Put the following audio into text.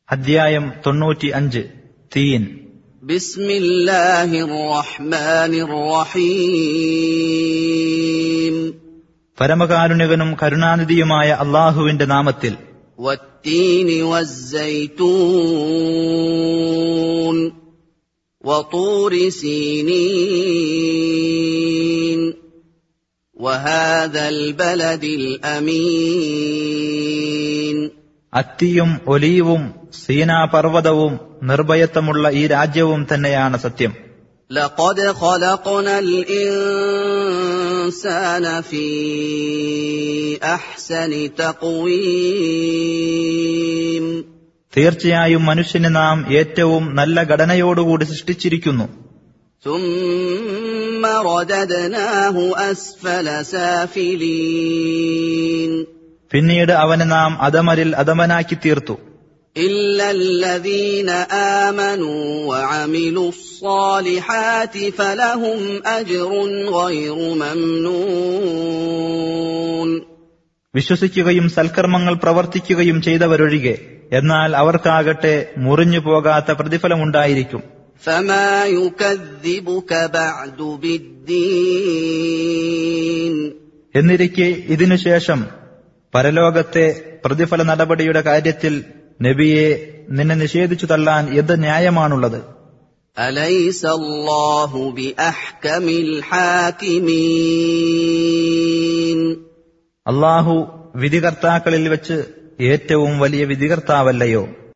അധ്യായം 95 തീൻ. ബിസ്മില്ലാഹിർ റഹ്മാനിർ റഹീം. പരമകാരുണികനും കരുണാനിധിയുമായ അല്ലാഹുവിന്റെ നാമത്തിൽ. വത്തീനി വസ്സൈതൂൻ വതൂരി സീനീൻ വഹാദൽ ബലദിൽ അമീൻ. അത്തിയും ഒലീവും സീനാ പർവ്വതവും നിർഭയത്വമുള്ള ഈ രാജ്യവും തന്നെയാണ് സത്യം. ലഖദ് ഖലഖനൽ ഇൻസാന ഫീ അഹ്സനി തഖ്വീം. തീർച്ചയായും മനുഷ്യനെ നാം ഏറ്റവും നല്ല ഘടനയോടുകൂടി സൃഷ്ടിച്ചിരിക്കുന്നു. ثم رددناه أسفل سافلين. പിന്നീട് അവനെ നാം അധമരിൽ അധമനാക്കി തീർത്തു. إلا الذين آمنوا وعملوا الصالحات فلهم أجر غير ممنون. വിശ്വസിക്കുകയും സൽക്കർമ്മങ്ങൾ പ്രവർത്തിക്കുകയും ചെയ്തവരൊഴികെ, എന്നാൽ അവർക്കാകട്ടെ മുറിഞ്ഞു പോകാത്ത പ്രതിഫലമുണ്ടായിരിക്കും. فما يكذبك بعد بالدين. എന്നിരിക്കെ ഇതിനുശേഷം പരലോകത്തെ പ്രതിഫല നടപടിയുടെ കാര്യത്തിൽ നബിയെ നിന്നെ നിഷേധിച്ചു തള്ളാൻ എന്ത് ന്യായമാണുള്ളത്? أليس الله بأحكم الحاكمين. അല്ലാഹു വിധികർത്താക്കളിൽ വെച്ച് ഏറ്റവും വലിയ വിധികർത്താവല്ലയോ?